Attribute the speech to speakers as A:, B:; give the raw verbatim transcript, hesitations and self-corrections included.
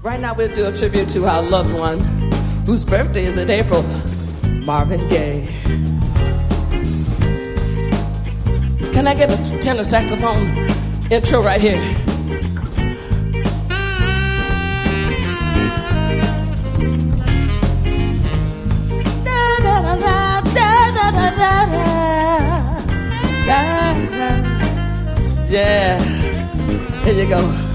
A: Right now we'll do a tribute to our loved one whose birthday is in April, Marvin Gaye. Can I get a tenor saxophone intro right here? Yeah, here you go.